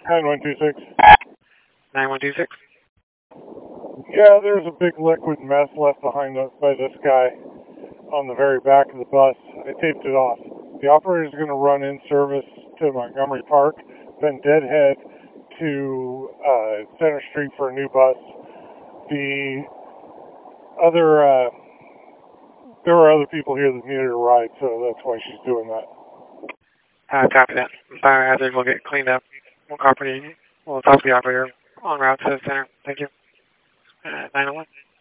9126. 9126. Yeah, there's a big liquid mess left behind us by this guy on the very back of the bus. I taped it off. The operator is going to run in service to Montgomery Park, then deadhead to Center Street for a new bus. The other, there were other people here that needed a ride, so that's why she's doing that. Copy that. Biohazard will get cleaned up. We'll talk to the operator en route to the center. Thank you. 901.